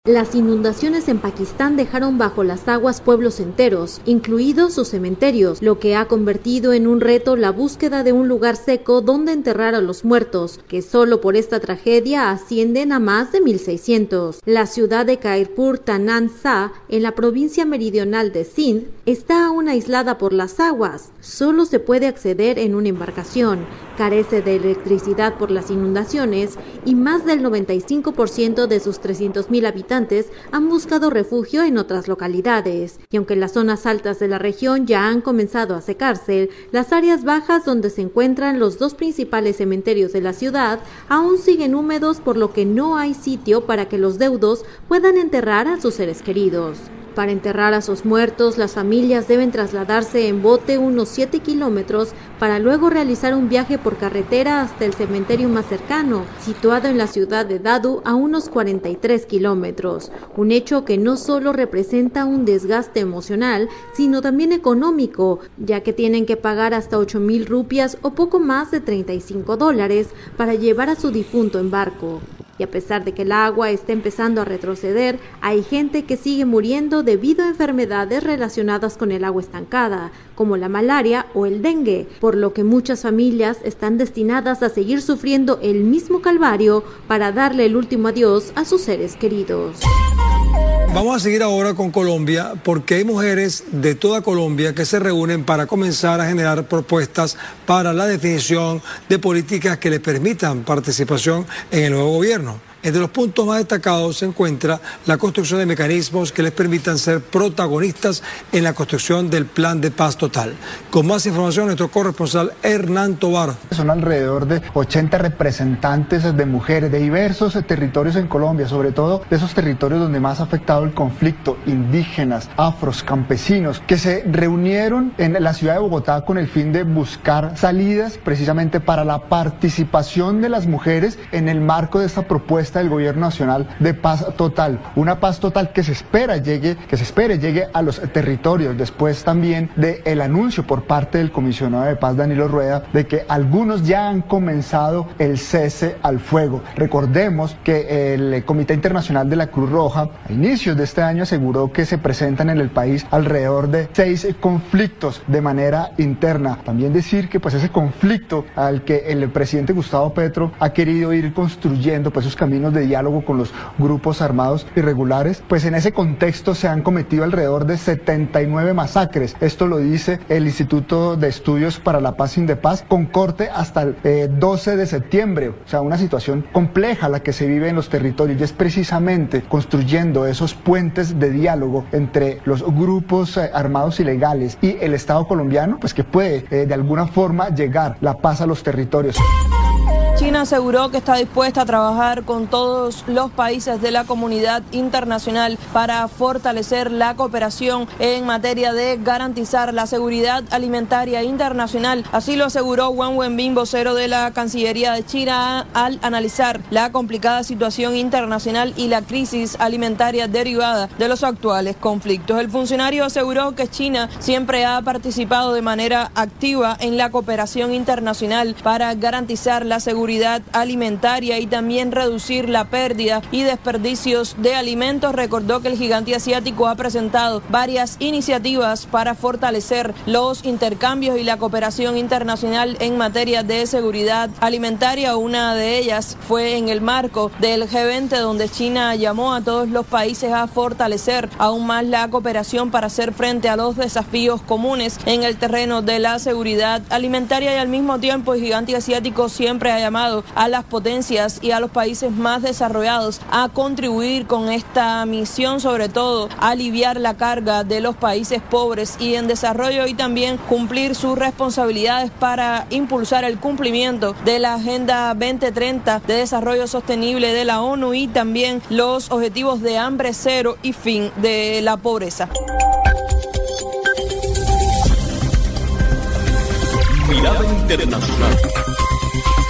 Las inundaciones en Pakistán dejaron bajo las aguas pueblos enteros, incluidos sus cementerios, lo que ha convertido en un reto la búsqueda de un lugar seco donde enterrar a los muertos, que solo por esta tragedia ascienden a más de 1.600. La ciudad de Khairpur Tanan Shah, en la provincia meridional de Sindh, está aún aislada por las aguas. Solo se puede acceder en una embarcación, carece de electricidad por las inundaciones y más del 95% de sus 300.000 habitantes han buscado refugio en otras localidades. Y aunque las zonas altas de la región ya han comenzado a secarse, las áreas bajas donde se encuentran los dos principales cementerios de la ciudad aún siguen húmedos, por lo que no hay sitio para que los deudos puedan enterrar a sus seres queridos. Para enterrar a sus muertos, las familias deben trasladarse en bote unos 7 kilómetros para luego realizar un viaje por carretera hasta el cementerio más cercano, situado en la ciudad de Dadu a unos 43 kilómetros. Un hecho que no solo representa un desgaste emocional, sino también económico, ya que tienen que pagar hasta 8.000 rupias o poco más de $35 para llevar a su difunto en barco. Y a pesar de que el agua está empezando a retroceder, hay gente que sigue muriendo debido a enfermedades relacionadas con el agua estancada, como la malaria o el dengue, por lo que muchas familias están destinadas a seguir sufriendo el mismo calvario para darle el último adiós a sus seres queridos. Vamos a seguir ahora con Colombia, porque hay mujeres de toda Colombia que se reúnen para comenzar a generar propuestas para la definición de políticas que les permitan participación en el nuevo gobierno. Entre los puntos más destacados se encuentra la construcción de mecanismos que les permitan ser protagonistas en la construcción del Plan de Paz Total. Con más información, nuestro corresponsal Hernán Tovar. Son alrededor de 80 representantes de mujeres de diversos territorios en Colombia, sobre todo de esos territorios donde más ha afectado el conflicto, indígenas, afros, campesinos, que se reunieron en la ciudad de Bogotá con el fin de buscar salidas precisamente para la participación de las mujeres en el marco de esta propuesta del Gobierno Nacional de Paz Total, una paz total que se espere llegue a los territorios, después también del anuncio por parte del comisionado de paz Danilo Rueda de que algunos ya han comenzado el cese al fuego. Recordemos que el Comité Internacional de la Cruz Roja a inicios de este año aseguró que se presentan en el país alrededor de 6 conflictos de manera interna. También decir que pues ese conflicto al que el presidente Gustavo Petro ha querido ir construyendo pues esos caminos de diálogo con los grupos armados irregulares, pues en ese contexto se han cometido alrededor de 79 masacres. Esto lo dice el Instituto de Estudios para la Paz Indepaz, con corte hasta el 12 de septiembre. O sea, una situación compleja la que se vive en los territorios, y es precisamente construyendo esos puentes de diálogo entre los grupos armados ilegales y el Estado colombiano, pues que puede de alguna forma llegar la paz a los territorios. China aseguró que está dispuesta a trabajar con todos los países de la comunidad internacional para fortalecer la cooperación en materia de garantizar la seguridad alimentaria internacional. Así lo aseguró Wang Wenbin, vocero de la Cancillería de China, al analizar la complicada situación internacional y la crisis alimentaria derivada de los actuales conflictos. El funcionario aseguró que China siempre ha participado de manera activa en la cooperación internacional para garantizar la seguridad alimentaria y también reducir la pérdida y desperdicios de alimentos. Recordó que el gigante asiático ha presentado varias iniciativas para fortalecer los intercambios y la cooperación internacional en materia de seguridad alimentaria. Una de ellas fue en el marco del G20, donde China llamó a todos los países a fortalecer aún más la cooperación para hacer frente a los desafíos comunes en el terreno de la seguridad alimentaria. Y al mismo tiempo el gigante asiático siempre ha llamado a las potencias y a los países más desarrollados a contribuir con esta misión, sobre todo a aliviar la carga de los países pobres y en desarrollo, y también cumplir sus responsabilidades para impulsar el cumplimiento de la Agenda 2030 de Desarrollo Sostenible de la ONU y también los objetivos de hambre cero y fin de la pobreza. Mirada Internacional.